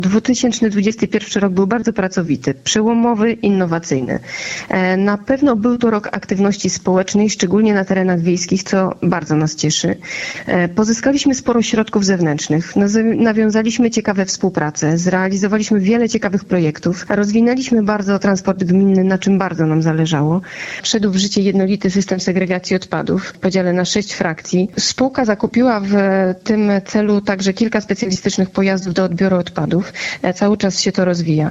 2021 rok był bardzo pracowity, przełomowy, innowacyjny. Na pewno był to rok aktywności społecznej, szczególnie na terenach wiejskich, co bardzo nas cieszy. Pozyskaliśmy sporo środków zewnętrznych, nawiązaliśmy ciekawe współprace, zrealizowaliśmy wiele ciekawych projektów, rozwinęliśmy bardzo transport gminny, na czym bardzo nam zależało. Wszedł w życie jednolity system segregacji odpadów w podziale na 6 frakcji. Spółka zakupiła w tym celu także kilka specjalistycznych pojazdów do odbioru odpadów. Cały czas się to rozwija.